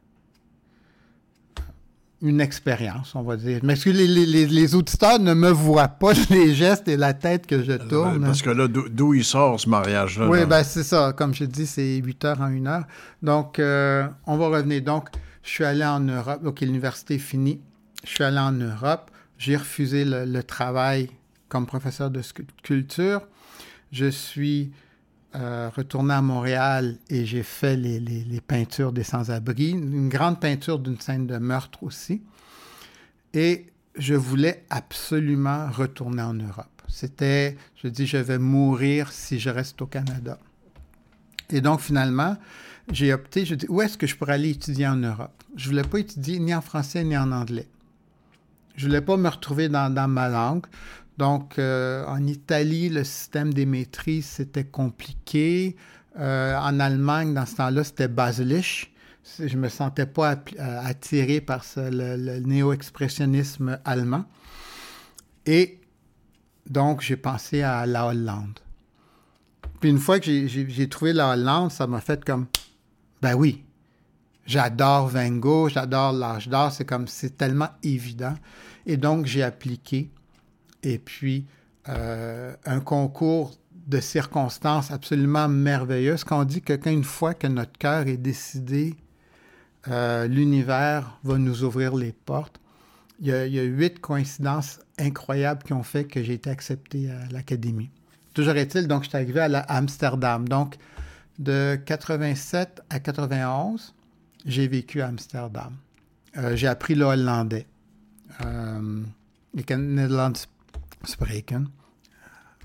une expérience, on va dire. Mais est-ce que les auditeurs ne me voient pas les gestes et la tête que je tourne? Parce que là, d'où il sort ce mariage-là? Oui, là? Ben c'est ça. Comme je dis, c'est 8 heures en 1 heure. Donc, on va revenir. Donc, je suis allé en Europe. Donc, l'université est finie. Je suis allé en Europe. J'ai refusé le travail comme professeur de sculpture. Je suis retourné à Montréal et j'ai fait les peintures des sans-abri, une grande peinture d'une scène de meurtre aussi. Et je voulais absolument retourner en Europe. Je dis, je vais mourir si je reste au Canada. Et donc, finalement, j'ai opté, je dis, où est-ce que je pourrais aller étudier en Europe? Je ne voulais pas étudier ni en français ni en anglais. Je ne voulais pas me retrouver dans ma langue. Donc, en Italie, le système des maîtrises, c'était compliqué. En Allemagne, dans ce temps-là, c'était Baselich. Je ne me sentais pas attiré par le néo-expressionnisme allemand. Et donc, j'ai pensé à la Hollande. Puis une fois que j'ai trouvé la Hollande, ça m'a fait comme, ben oui, j'adore Van Gogh, j'adore l'âge d'or, c'est tellement évident. Et donc, j'ai appliqué. Et puis, un concours de circonstances absolument merveilleux. Qu'on dit que une fois que notre cœur est décidé, l'univers va nous ouvrir les portes. Il y a 8 coïncidences incroyables qui ont fait que j'ai été accepté à l'Académie. Toujours est-il, donc, je suis arrivé à Amsterdam. Donc, de 87 à 91, j'ai vécu à Amsterdam. J'ai appris le hollandais. Ik kan Nederlands spreken.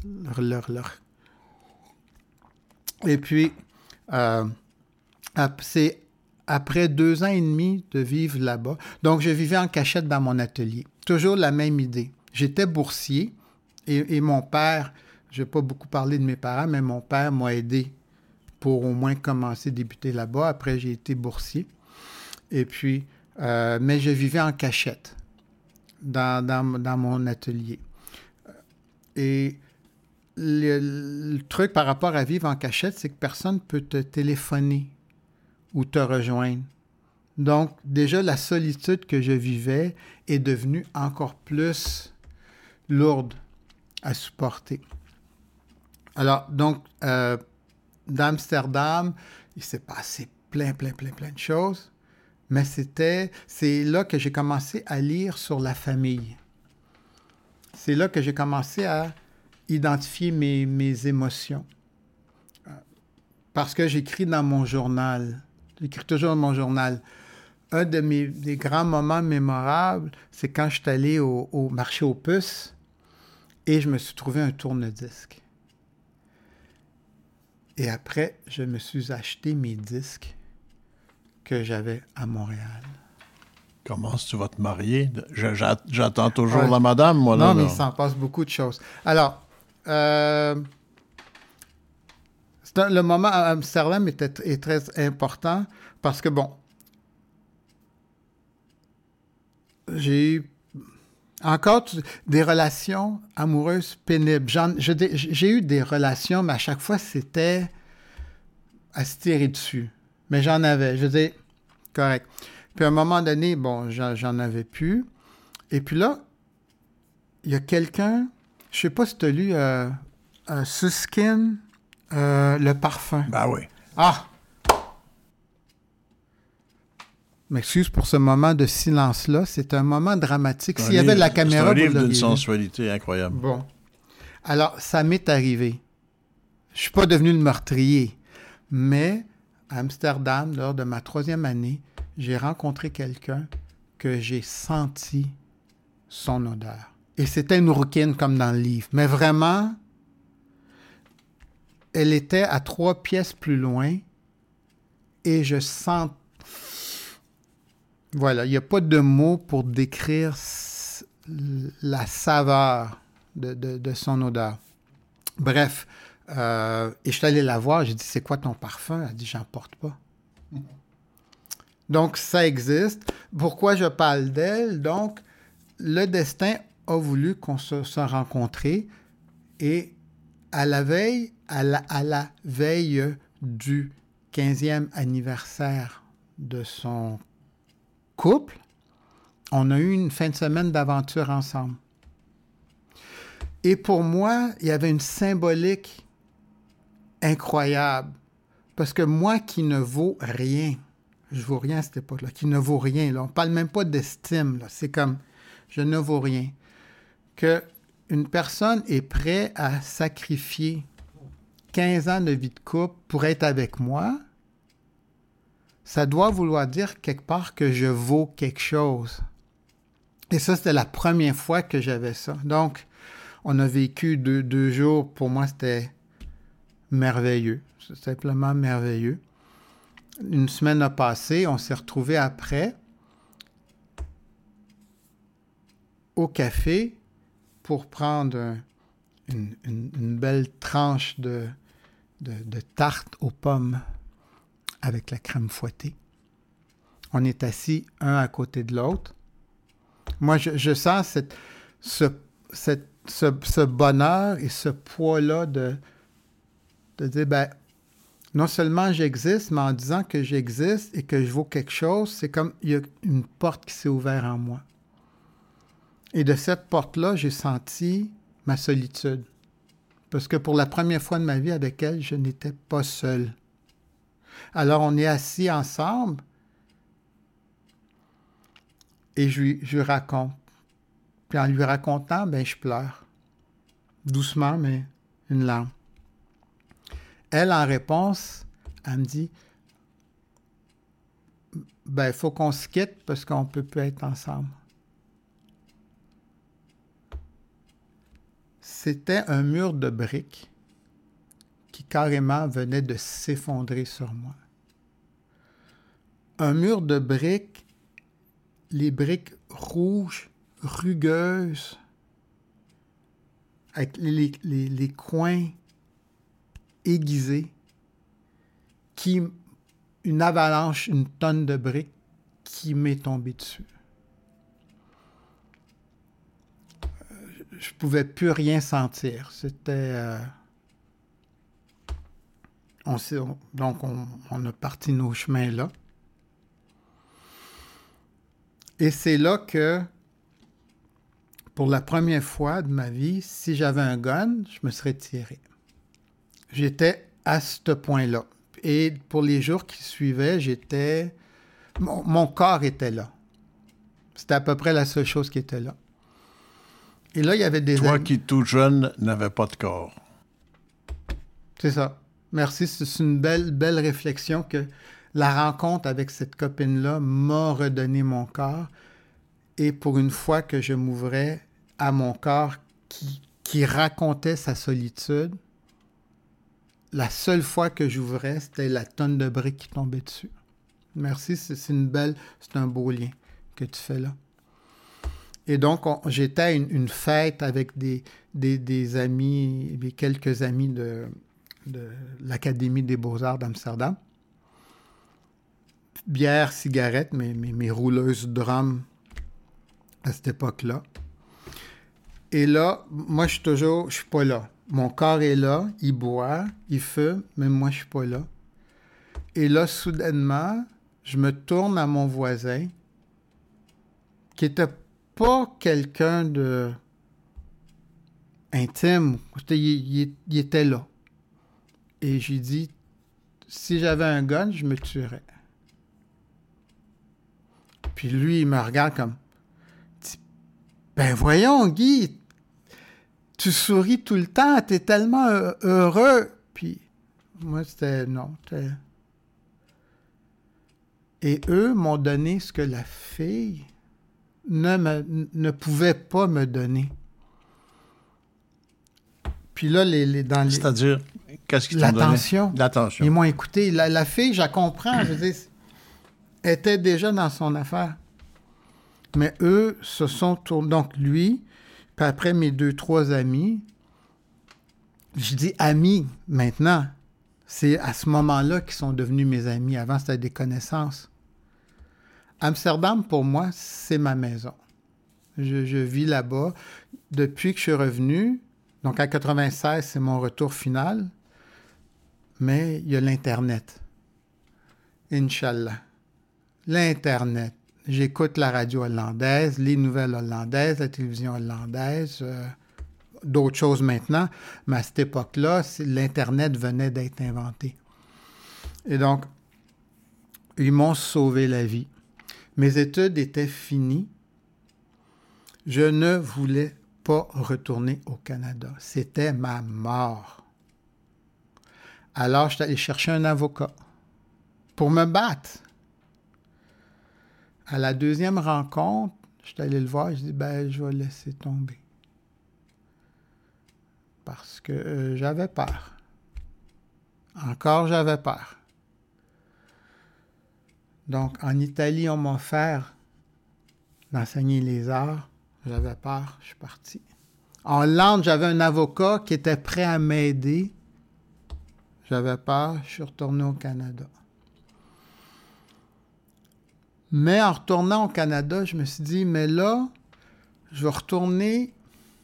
Et puis, c'est après 2 ans et demi de vivre là-bas. Donc, je vivais en cachette dans mon atelier. Toujours la même idée. J'étais boursier et mon père, je n'ai pas beaucoup parlé de mes parents, mais mon père m'a aidé pour au moins commencer, débuter là-bas. Après, j'ai été boursier. Et puis, mais je vivais en cachette dans mon atelier. Et le truc par rapport à vivre en cachette, c'est que personne ne peut te téléphoner ou te rejoindre. Donc, déjà, la solitude que je vivais est devenue encore plus lourde à supporter. Alors, donc, d'Amsterdam, il s'est passé plein de choses, mais c'est là que j'ai commencé à lire sur la famille. C'est là que j'ai commencé à identifier mes émotions. Parce que j'écris dans mon journal. J'écris toujours dans mon journal. Un des grands moments mémorables, c'est quand je suis allé au marché aux puces et je me suis trouvé un tourne-disque. Et après, je me suis acheté mes disques que j'avais à Montréal. Comment tu vas te marier? J'attends toujours la madame, moi. Non, là, mais là. il s'en passe beaucoup de choses. Alors, le moment à Amsterdam est très important parce que, bon, j'ai eu encore des relations amoureuses pénibles. J'ai eu des relations, mais à chaque fois, c'était à se tirer dessus. Mais j'en avais, je veux dire, correct. Puis à un moment donné, bon, j'en avais plus. Et puis là, il y a quelqu'un, je sais pas si tu as lu Susskind, Le Parfum. Ben oui. Ah! M'excuse pour ce moment de silence-là. C'est un moment dramatique. S'il y avait de la caméra, c'est un livre vous d'une l'auriez vu. sensualité incroyable. Bon. Alors, ça m'est arrivé. Je suis pas devenu le meurtrier. Mais à Amsterdam, lors de ma 3e année, j'ai rencontré quelqu'un que j'ai senti son odeur. Et c'était une rouquine comme dans le livre. Mais vraiment, elle était à 3 pièces plus loin et je sens... Voilà, il n'y a pas de mots pour décrire la saveur de son odeur. Bref, et je suis allé la voir, j'ai dit, c'est quoi ton parfum? Elle a dit, j'en porte pas. Donc, ça existe. Pourquoi je parle d'elle? Donc, le destin a voulu qu'on se rencontre et à la veille du 15e anniversaire de son couple, on a eu une fin de semaine d'aventure ensemble. Et pour moi, il y avait une symbolique incroyable. Parce que moi qui ne vaux rien, je ne vaux rien à cette époque-là, qui ne vaut rien, là, on ne parle même pas d'estime, là, c'est comme je ne vaux rien. Qu'une personne est prête à sacrifier 15 ans de vie de couple pour être avec moi, ça doit vouloir dire quelque part que je vaux quelque chose. Et ça, c'était la première fois que j'avais ça. Donc, on a vécu deux jours. Pour moi, c'était merveilleux. C'est simplement merveilleux. Une semaine a passé. On s'est retrouvés après au café pour prendre une belle tranche de tarte aux pommes avec la crème fouettée. On est assis un à côté de l'autre. Moi, je sens ce bonheur et ce poids-là de dire, ben, non seulement j'existe, mais en disant que j'existe et que je vaux quelque chose, c'est comme il y a une porte qui s'est ouverte en moi. Et de cette porte-là, j'ai senti ma solitude. Parce que pour la première fois de ma vie avec elle, je n'étais pas seul. Alors, on est assis ensemble et je lui raconte. Puis en lui racontant, ben, je pleure. Doucement, mais une larme. Elle, en réponse, elle me dit, ben, il faut qu'on se quitte parce qu'on ne peut plus être ensemble. c'était un mur de briques qui carrément venait de s'effondrer sur moi. Un mur de briques, les briques rouges, rugueuses, avec les coins aiguisés, une avalanche, une tonne de briques qui m'est tombée dessus. Je ne pouvais plus rien sentir. C'était... Donc, on a parti nos chemins là. Et c'est là que, pour la première fois de ma vie, si j'avais un gun, je me serais tiré. J'étais à ce point-là. Et pour les jours qui suivaient, mon corps était là. C'était à peu près la seule chose qui était là. Et là, il y avait des... Toi qui, tout jeune, n'avais pas de corps. C'est ça. Merci. C'est une belle réflexion que la rencontre avec cette copine-là m'a redonné mon corps. Et pour une fois que je m'ouvrais à mon corps qui racontait sa solitude, la seule fois que j'ouvrais, c'était la tonne de briques qui tombait dessus. Merci. C'est un beau lien que tu fais là. Et donc, j'étais à une fête avec des amis, quelques amis de l'Académie des Beaux-Arts d'Amsterdam. Bière, cigarette, mes rouleuses drum à cette époque-là. Et là, moi, je suis pas là. Mon corps est là, il boit, il fume, mais moi, je suis pas là. Et là, soudainement, je me tourne à mon voisin, qui était pas quelqu'un de intime. Il était là. Et j'ai dit, si j'avais un gun, je me tuerais. Puis lui, il me regarde comme, ben voyons, Guy, tu souris tout le temps, t'es tellement heureux. Puis moi, c'était non. Et eux m'ont donné ce que la fille ne pouvait pas me donner. Puis là, c'est-à-dire, qu'est-ce qu'ils t'ont donné? L'attention. L'attention. Ils m'ont écouté. La fille, je la comprends, je veux dire, était déjà dans son affaire. Mais eux se sont tournés. Donc lui, puis après mes 2-3 amis, je dis amis maintenant. C'est à ce moment-là qu'ils sont devenus mes amis. Avant, c'était des connaissances. Amsterdam, pour moi, c'est ma maison. Je vis là-bas. Depuis que je suis revenu, donc en 96, c'est mon retour final, mais il y a l'Internet. Inch'Allah. L'Internet. J'écoute la radio hollandaise, les nouvelles hollandaises, la télévision hollandaise, d'autres choses maintenant, mais à cette époque-là, l'Internet venait d'être inventé. Et donc, ils m'ont sauvé la vie. Mes études étaient finies. Je ne voulais pas retourner au Canada. C'était ma mort. Alors, je suis allé chercher un avocat pour me battre. À la deuxième rencontre, je suis allé le voir, je dis, je vais laisser tomber. Parce que j'avais peur. Encore, j'avais peur. Donc, en Italie, on m'a offert d'enseigner les arts. J'avais peur, je suis parti. En Hollande, j'avais un avocat qui était prêt à m'aider. J'avais peur, je suis retourné au Canada. Mais en retournant au Canada, je me suis dit, mais là, je vais retourner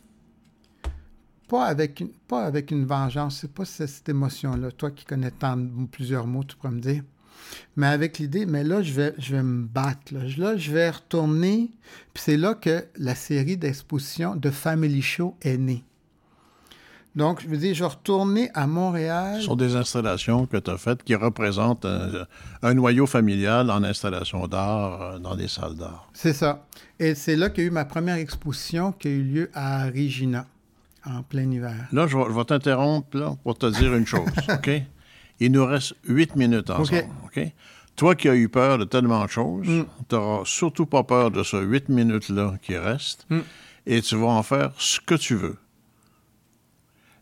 pas avec une vengeance. C'est pas cette émotion-là. Toi qui connais plusieurs mots, tu pourrais me dire. Mais avec l'idée, mais là, je vais me battre. Là, je vais retourner. Puis c'est là que la série d'expositions de Family Show est née. Donc, je veux dire, je vais retourner à Montréal. Ce sont des installations que tu as faites qui représentent un noyau familial en installation d'art dans des salles d'art. C'est ça. Et c'est là qu'il y a eu ma première exposition qui a eu lieu à Regina, en plein hiver. Là, je vais t'interrompre là, pour te dire une chose, OK? Il nous reste 8 minutes ensemble, OK? Toi qui as eu peur de tellement de choses, tu n'auras surtout pas peur de ces 8 minutes-là qui restent, et tu vas en faire ce que tu veux.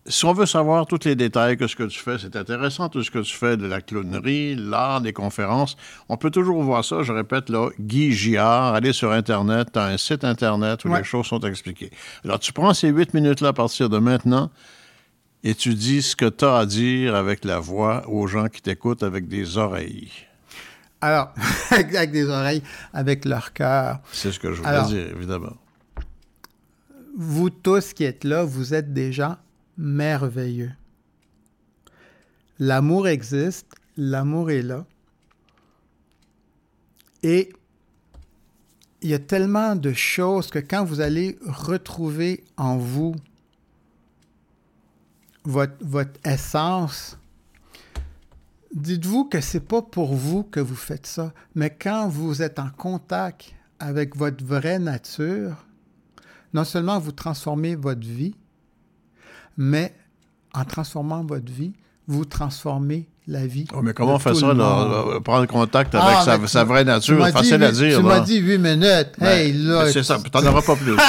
si on veut savoir tous les détails que ce que tu fais, c'est intéressant, tout ce que tu fais de la clownerie, l'art, des conférences, on peut toujours voir ça, je répète, là, Guy Giard, allez sur Internet, tu as un site Internet où les choses sont expliquées. Alors, tu prends ces 8 minutes-là à partir de maintenant et tu dis ce que tu as à dire avec la voix aux gens qui t'écoutent avec des oreilles. Alors, avec des oreilles, avec leur cœur. C'est ce que je voulais dire, évidemment. Vous tous qui êtes là, vous êtes des gens merveilleux. L'amour existe, l'amour est là. Et il y a tellement de choses que quand vous allez retrouver en vous votre essence, dites-vous que c'est pas pour vous que vous faites ça, mais quand vous êtes en contact avec votre vraie nature, non seulement vous transformez votre vie, mais en transformant votre vie, vous transformez la vie. Oh, mais comment on fait ça, là, prendre contact avec sa vraie nature? C'est facile à dire. Tu m'as dit 8 minutes. Hey, là, c'est ça, t'en auras pas plus.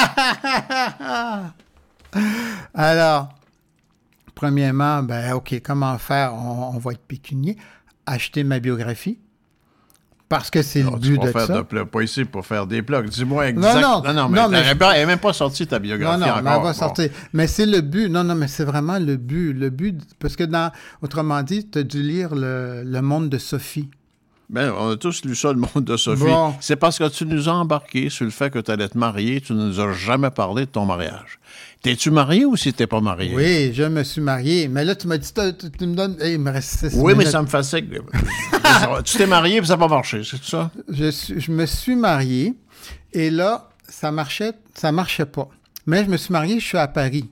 Alors, premièrement, OK, comment faire? On va être pécunier. Acheter ma biographie. Parce que c'est le but de ça. Pas ici pour faire des blogs. Dis-moi exactement. Non, mais elle n'est même pas sortie ta biographie encore. Non, elle va sortir. Mais c'est le but. Non, mais c'est vraiment le but. Le but, parce que autrement dit, tu as dû lire le monde de Sophie. Bien, on a tous lu ça, le monde de Sophie. Bon. C'est parce que tu nous as embarqués sur le fait que tu allais te marier. Tu ne nous as jamais parlé de ton mariage. T'es-tu marié ou si t'es pas marié? Oui, je me suis marié. Mais là, tu m'as dit, tu me donnes... Hey, il me reste 6 minutes. Oui, mais ça me fatigue. Tu t'es marié et ça n'a pas marché, c'est tout ça? Je me suis marié et là, ça marchait pas. Mais je me suis marié, je suis à Paris.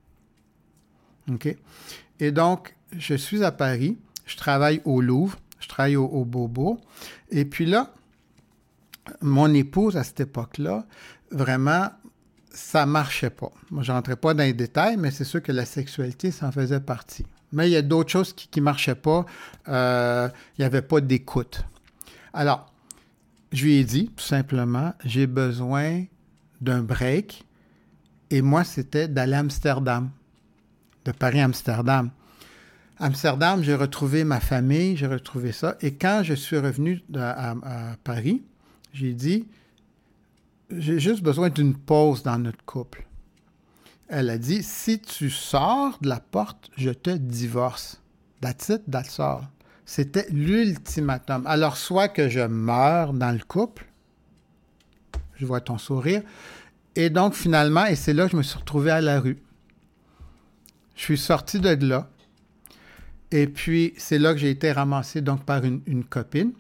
OK? Et donc, je suis à Paris, je travaille au Louvre, je travaille au Bobo. Et puis là, mon épouse, à cette époque-là, vraiment... ça marchait pas. Moi, je rentrais pas dans les détails, mais c'est sûr que la sexualité, ça en faisait partie. Mais il y a d'autres choses qui marchaient pas. Il n'y avait pas d'écoute. Alors, je lui ai dit, tout simplement, j'ai besoin d'un break. Et moi, c'était d'aller à Amsterdam, de Paris à Amsterdam. Amsterdam, j'ai retrouvé ma famille, j'ai retrouvé ça. Et quand je suis revenu à Paris, j'ai dit... j'ai juste besoin d'une pause dans notre couple. Elle a dit, si tu sors de la porte, je te divorce. That's it, that's all. C'était l'ultimatum. Alors, soit que je meurs dans le couple, je vois ton sourire, et donc finalement, et c'est là que je me suis retrouvé à la rue. Je suis sorti de là, et puis c'est là que j'ai été ramassé donc par une copine,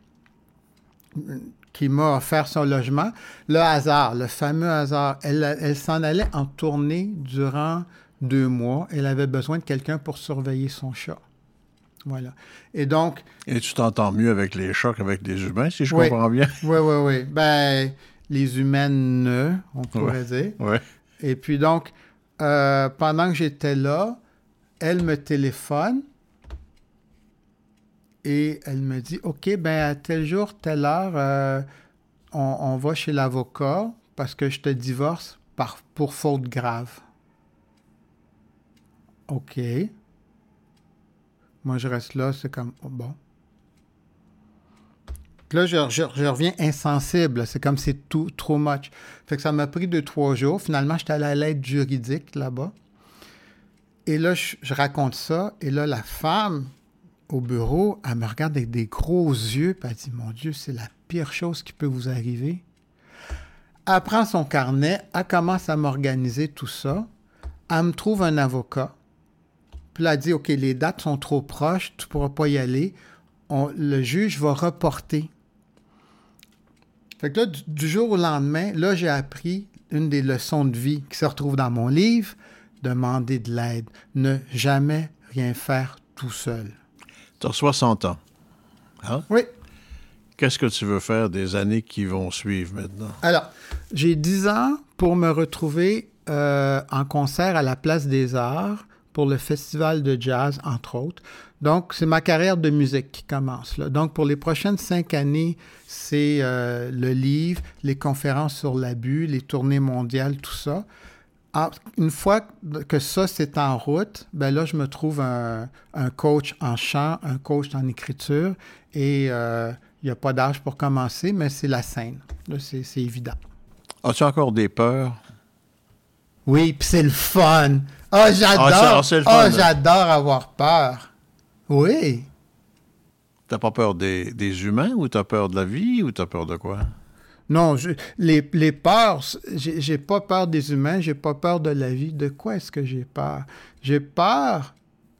qui m'a offert son logement. Le hasard, le fameux hasard. Elle s'en allait en tournée durant 2 mois. Elle avait besoin de quelqu'un pour surveiller son chat. Voilà. Et donc... Et tu t'entends mieux avec les chats qu'avec les humains, si je comprends bien? Oui. Ben, les humaines, on pourrait dire. Oui. Et puis donc, pendant que j'étais là, elle me téléphone. Et elle me dit, OK, à tel jour, telle heure, on va chez l'avocat parce que je te divorce pour faute grave. OK. Moi, je reste là, c'est comme, bon. Puis là, je reviens insensible. C'est comme c'est trop much. Fait que ça m'a pris 2-3 jours. Finalement, j'étais allé à l'aide juridique là-bas. Et là, je raconte ça. Et là, la femme... au bureau, elle me regarde avec des gros yeux, puis elle dit, mon Dieu, c'est la pire chose qui peut vous arriver. Elle prend son carnet, elle commence à m'organiser tout ça, elle me trouve un avocat, puis elle dit, OK, les dates sont trop proches, tu ne pourras pas y aller, le juge va reporter. Fait que là, du jour au lendemain, là, j'ai appris une des leçons de vie qui se retrouve dans mon livre, demander de l'aide, ne jamais rien faire tout seul. Tu as 60 ans. Hein? Oui. Qu'est-ce que tu veux faire des années qui vont suivre maintenant? Alors, j'ai 10 ans pour me retrouver en concert à la Place des Arts pour le festival de jazz, entre autres. Donc, c'est ma carrière de musique qui commence là. Donc, pour les prochaines 5 années, c'est le livre, les conférences sur l'abus, les tournées mondiales, tout ça. Une fois que ça, c'est en route, ben là, je me trouve un coach en chant, un coach en écriture, et il n'y a pas d'âge pour commencer, mais c'est la scène. Là, c'est évident. As-tu encore des peurs? Oui, puis c'est le fun. Ah, j'adore! C'est le fun, j'adore avoir peur. Oui. T'as pas peur des humains, ou t'as peur de la vie, ou t'as peur de quoi? Non, les peurs, j'ai pas peur des humains, j'ai pas peur de la vie. De quoi est-ce que j'ai peur? J'ai peur...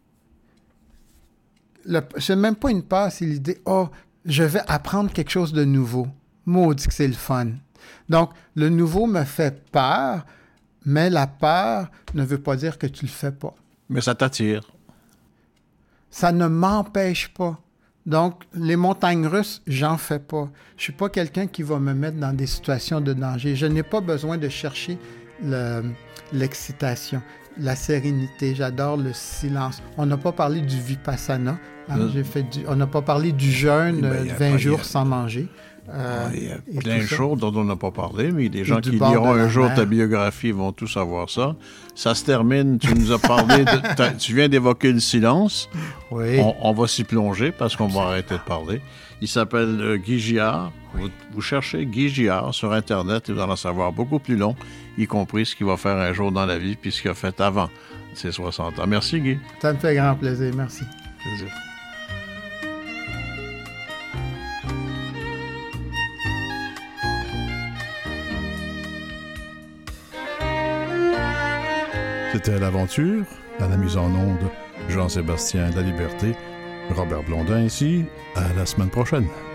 C'est même pas une peur, c'est l'idée, je vais apprendre quelque chose de nouveau. Maudit que c'est le fun. Donc, le nouveau me fait peur, mais la peur ne veut pas dire que tu le fais pas. Mais ça t'attire. Ça ne m'empêche pas. Donc, les montagnes russes, j'en fais pas. Je suis pas quelqu'un qui va me mettre dans des situations de danger. Je n'ai pas besoin de chercher l'excitation, la sérénité. J'adore le silence. On n'a pas parlé du vipassana. On n'a pas parlé du jeûne 20 jours sans manger. Il y a plein de choses dont on n'a pas parlé, mais les gens qui liront un jour ta biographie vont tous savoir ça. Ça se termine, tu nous as parlé, tu viens d'évoquer le silence. Oui. On va s'y plonger parce qu'on va arrêter de parler. Il s'appelle Guy Giard. Vous cherchez Guy Giard sur Internet et vous allez en savoir beaucoup plus long, y compris ce qu'il va faire un jour dans la vie puis ce qu'il a fait avant ses 60 ans. Merci Guy. Ça me fait grand plaisir, merci. Plaisir. C'était l'aventure, à la mise en onde, Jean-Sébastien Laliberté, Robert Blondin ici, à la semaine prochaine.